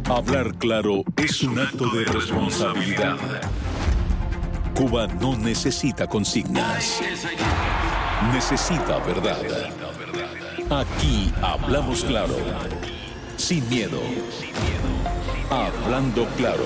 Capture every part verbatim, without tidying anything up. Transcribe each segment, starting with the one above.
Hablar claro es un acto de responsabilidad. Cuba no necesita consignas. Necesita verdad. Aquí hablamos claro. Sin miedo. Hablando claro.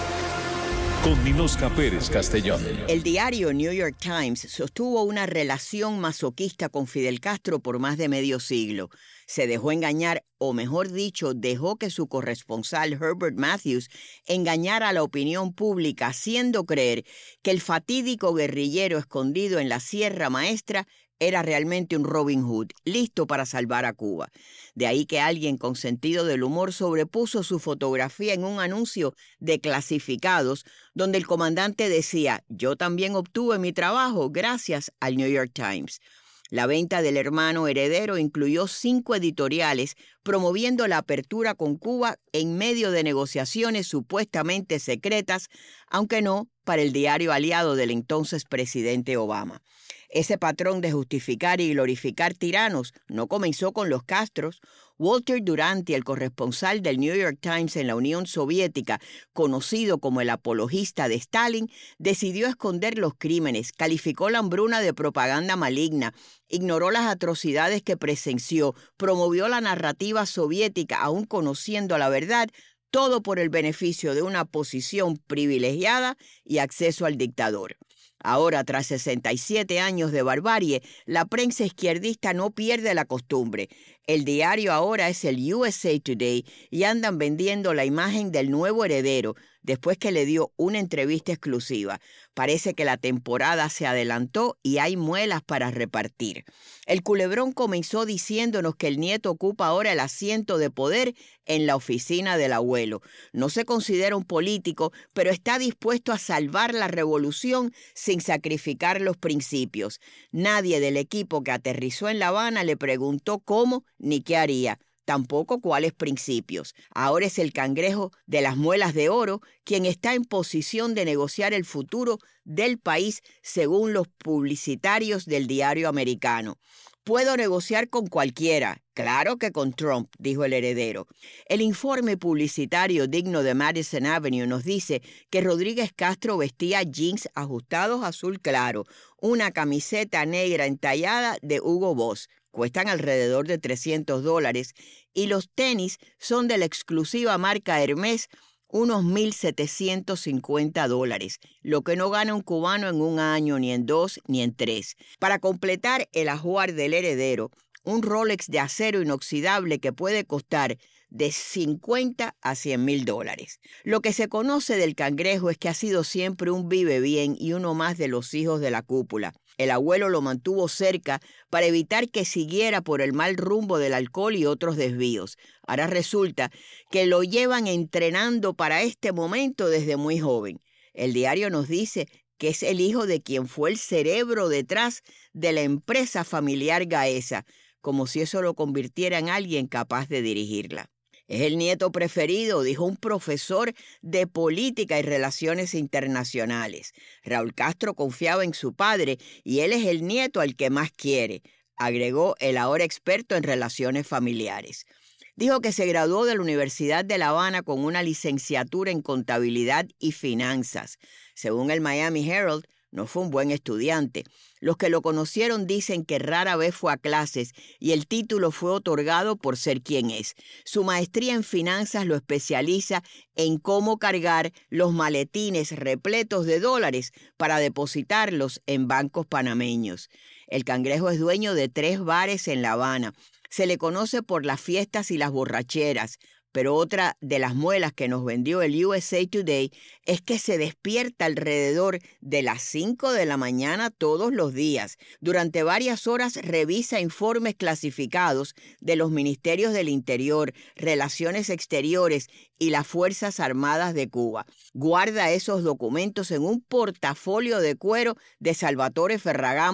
Con Ninosca Pérez Castellón. El diario New York Times sostuvo una relación masoquista con Fidel Castro por más de medio siglo. Se dejó engañar, o mejor dicho, dejó que su corresponsal Herbert Matthews engañara a la opinión pública, haciendo creer que el fatídico guerrillero escondido en la Sierra Maestra era realmente un Robin Hood, listo para salvar a Cuba. De ahí que alguien con sentido del humor sobrepuso su fotografía en un anuncio de clasificados donde el comandante decía: yo también obtuve mi trabajo gracias al New York Times. La venta del hermano heredero incluyó cinco editoriales promoviendo la apertura con Cuba en medio de negociaciones supuestamente secretas, aunque no para el diario aliado del entonces presidente Obama. Ese patrón de justificar y glorificar tiranos no comenzó con los Castros. Walter Duranty, el corresponsal del New York Times en la Unión Soviética, conocido como el apologista de Stalin, decidió esconder los crímenes, calificó la hambruna de propaganda maligna, ignoró las atrocidades que presenció, promovió la narrativa soviética aún conociendo la verdad, todo por el beneficio de una posición privilegiada y acceso al dictador. Ahora, tras sesenta y siete años de barbarie, la prensa izquierdista no pierde la costumbre. El diario ahora es el U S A Today y andan vendiendo la imagen del nuevo heredero después que le dio una entrevista exclusiva. Parece que la temporada se adelantó y hay muelas para repartir. El culebrón comenzó diciéndonos que el nieto ocupa ahora el asiento de poder en la oficina del abuelo. No se considera un político, pero está dispuesto a salvar la revolución sin sacrificar los principios. Nadie del equipo que aterrizó en La Habana le preguntó cómo ni qué haría. Tampoco cuáles principios. Ahora es el cangrejo de las muelas de oro quien está en posición de negociar el futuro del país según los publicitarios del diario americano. Puedo negociar con cualquiera. Claro que con Trump, dijo el heredero. El informe publicitario digno de Madison Avenue nos dice que Rodríguez Castro vestía jeans ajustados azul claro, una camiseta negra entallada de Hugo Boss. Cuestan alrededor de trescientos dólares y los tenis son de la exclusiva marca Hermès, unos mil setecientos cincuenta dólares, lo que no gana un cubano en un año, ni en dos, ni en tres. Para completar el ajuar del heredero, un Rolex de acero inoxidable que puede costar de cincuenta a cien mil dólares. Lo que se conoce del cangrejo es que ha sido siempre un vive bien y uno más de los hijos de la cúpula. El abuelo lo mantuvo cerca para evitar que siguiera por el mal rumbo del alcohol y otros desvíos. Ahora resulta que lo llevan entrenando para este momento desde muy joven. El diario nos dice que es el hijo de quien fue el cerebro detrás de la empresa familiar Gaesa, como si eso lo convirtiera en alguien capaz de dirigirla. Es el nieto preferido, dijo un profesor de política y relaciones internacionales. Raúl Castro confiaba en su padre y él es el nieto al que más quiere, agregó el ahora experto en relaciones familiares. Dijo que se graduó de la Universidad de La Habana con una licenciatura en contabilidad y finanzas. Según el Miami Herald, no fue un buen estudiante. Los que lo conocieron dicen que rara vez fue a clases y el título fue otorgado por ser quien es. Su maestría en finanzas lo especializa en cómo cargar los maletines repletos de dólares para depositarlos en bancos panameños. El cangrejo es dueño de tres bares en La Habana. Se le conoce por las fiestas y las borracheras. Pero otra de las muelas que nos vendió el U S A Today es que se despierta alrededor de las cinco de la mañana todos los días. Durante varias horas revisa informes clasificados de los Ministerios del Interior, Relaciones Exteriores y las Fuerzas Armadas de Cuba. Guarda esos documentos en un portafolio de cuero de Salvatore Ferragamo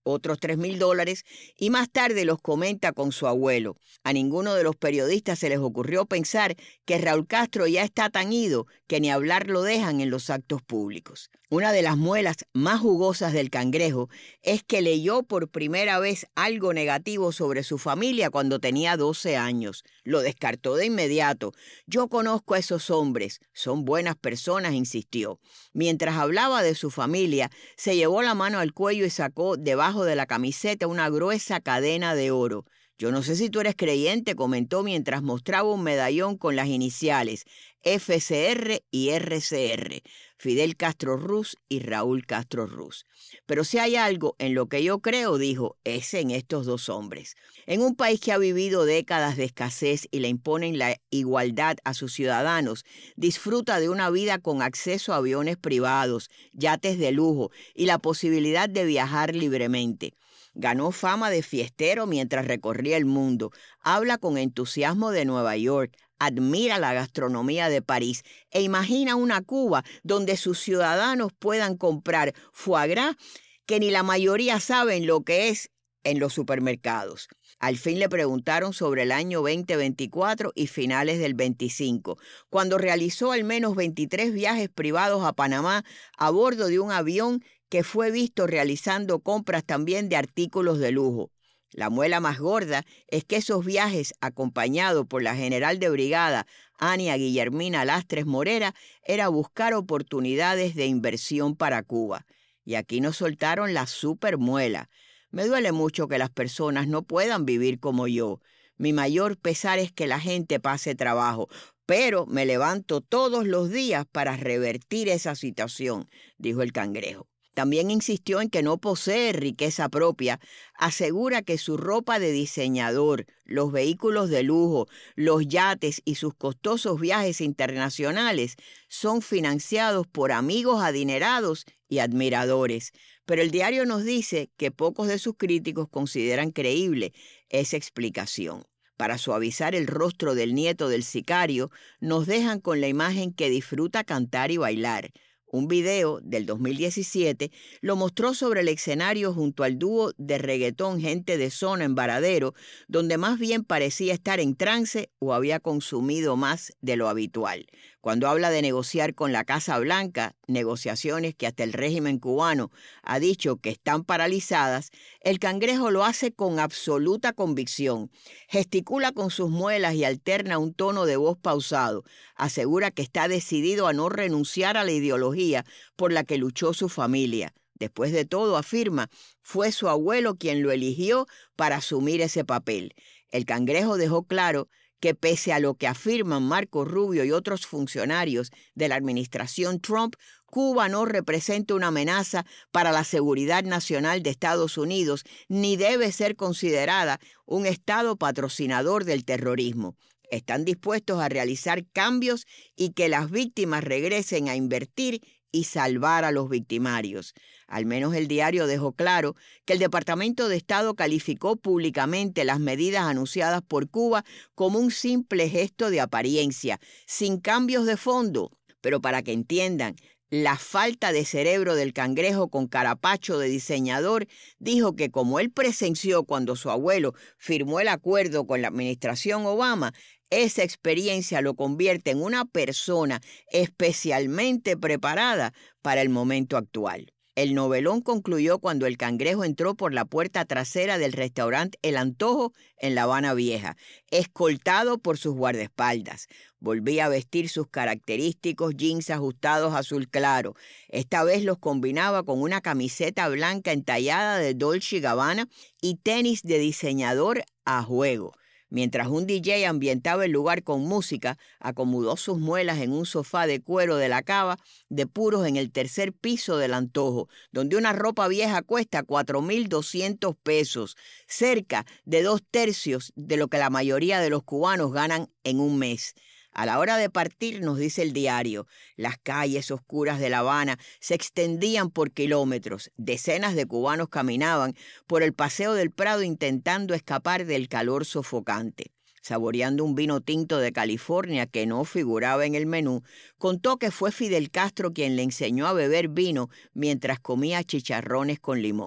otros tres mil dólares, y más tarde los comenta con su abuelo. A ninguno de los periodistas se les ocurrió pensar que Raúl Castro ya está tan ido que ni hablar lo dejan en los actos públicos. Una de las muelas más jugosas del Cangrejo es que leyó por primera vez algo negativo sobre su familia cuando tenía doce años. Lo descartó de inmediato. Yo conozco a esos hombres, son buenas personas, insistió. Mientras hablaba de su familia, se llevó la mano al cuello y sacó debajo de la camiseta una gruesa cadena de oro. Yo no sé si tú eres creyente, comentó mientras mostraba un medallón con las iniciales F C R y R C R, Fidel Castro Ruz y Raúl Castro Ruz. Pero si hay algo en lo que yo creo, dijo, es en estos dos hombres. En un país que ha vivido décadas de escasez y le imponen la igualdad a sus ciudadanos, disfruta de una vida con acceso a aviones privados, yates de lujo y la posibilidad de viajar libremente. Ganó fama de fiestero mientras recorría el mundo, habla con entusiasmo de Nueva York, admira la gastronomía de París e imagina una Cuba donde sus ciudadanos puedan comprar foie gras que ni la mayoría saben lo que es en los supermercados. Al fin le preguntaron sobre el año veinte veinticuatro y finales del veinticinco, cuando realizó al menos veintitrés viajes privados a Panamá a bordo de un avión que fue visto realizando compras también de artículos de lujo. La muela más gorda es que esos viajes, acompañados por la general de brigada Ania Guillermina Lastres Morera, era buscar oportunidades de inversión para Cuba. Y aquí nos soltaron la supermuela. Me duele mucho que las personas no puedan vivir como yo. Mi mayor pesar es que la gente pase trabajo, pero me levanto todos los días para revertir esa situación, dijo el Cangrejo. También insistió en que no posee riqueza propia. Asegura que su ropa de diseñador, los vehículos de lujo, los yates y sus costosos viajes internacionales son financiados por amigos adinerados y admiradores. Pero el diario nos dice que pocos de sus críticos consideran creíble esa explicación. Para suavizar el rostro del nieto del sicario, nos dejan con la imagen que disfruta cantar y bailar. Un video del dos mil diecisiete lo mostró sobre el escenario junto al dúo de reggaetón Gente de Zona en Varadero, donde más bien parecía estar en trance o había consumido más de lo habitual. Cuando habla de negociar con la Casa Blanca, negociaciones que hasta el régimen cubano ha dicho que están paralizadas, el Cangrejo lo hace con absoluta convicción. Gesticula con sus muelas y alterna un tono de voz pausado. Asegura que está decidido a no renunciar a la ideología por la que luchó su familia. Después de todo, afirma, fue su abuelo quien lo eligió para asumir ese papel. El Cangrejo dejó claro que pese a lo que afirman Marco Rubio y otros funcionarios de la administración Trump, Cuba no representa una amenaza para la seguridad nacional de Estados Unidos ni debe ser considerada un estado patrocinador del terrorismo. Están dispuestos a realizar cambios y que las víctimas regresen a invertir y salvar a los victimarios. Al menos el diario dejó claro que el Departamento de Estado calificó públicamente las medidas anunciadas por Cuba como un simple gesto de apariencia, sin cambios de fondo. Pero para que entiendan, la falta de cerebro del Cangrejo con carapacho de diseñador dijo que como él presenció cuando su abuelo firmó el acuerdo con la administración Obama, esa experiencia lo convierte en una persona especialmente preparada para el momento actual. El novelón concluyó cuando el Cangrejo entró por la puerta trasera del restaurante El Antojo en La Habana Vieja, escoltado por sus guardaespaldas. Volvía a vestir sus característicos jeans ajustados azul claro. Esta vez los combinaba con una camiseta blanca entallada de Dolce y Gabbana y tenis de diseñador a juego. Mientras un D J ambientaba el lugar con música, acomodó sus muelas en un sofá de cuero de la cava de puros en el tercer piso del Antojo, donde una ropa vieja cuesta cuatro mil doscientos pesos, cerca de dos tercios de lo que la mayoría de los cubanos ganan en un mes. A la hora de partir, nos dice el diario, las calles oscuras de La Habana se extendían por kilómetros. Decenas de cubanos caminaban por el Paseo del Prado intentando escapar del calor sofocante. Saboreando un vino tinto de California que no figuraba en el menú, contó que fue Fidel Castro quien le enseñó a beber vino mientras comía chicharrones con limón.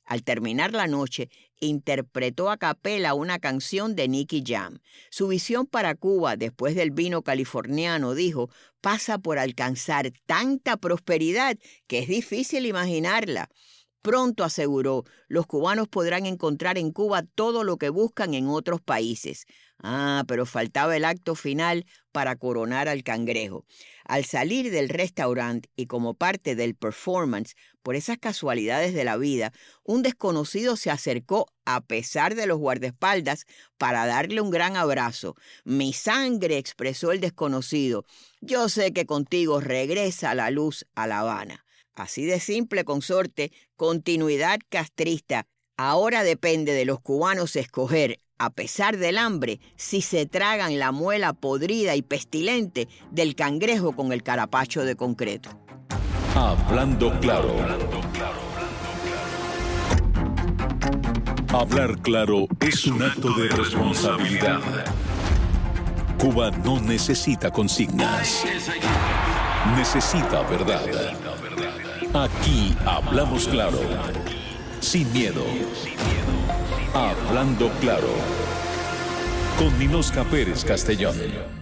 Al terminar la noche, interpretó a capela una canción de Nicky Jam. Su visión para Cuba después del vino californiano, dijo, pasa por alcanzar tanta prosperidad que es difícil imaginarla. Pronto, aseguró, los cubanos podrán encontrar en Cuba todo lo que buscan en otros países. Ah, pero faltaba el acto final para coronar al cangrejo. Al salir del restaurante y como parte del performance, por esas casualidades de la vida, un desconocido se acercó a pesar de los guardaespaldas para darle un gran abrazo. Mi sangre, expresó el desconocido. Yo sé que contigo regresa la luz a La Habana. Así de simple, consorte, continuidad castrista. Ahora depende de los cubanos escoger, a pesar del hambre, si se tragan la muela podrida y pestilente del cangrejo con el carapacho de concreto. Hablando claro. Hablar claro es un acto de responsabilidad. Cuba no necesita consignas. Necesita verdad. Aquí hablamos claro. Sin miedo. Hablando claro. Con Ninosca Pérez Castellón.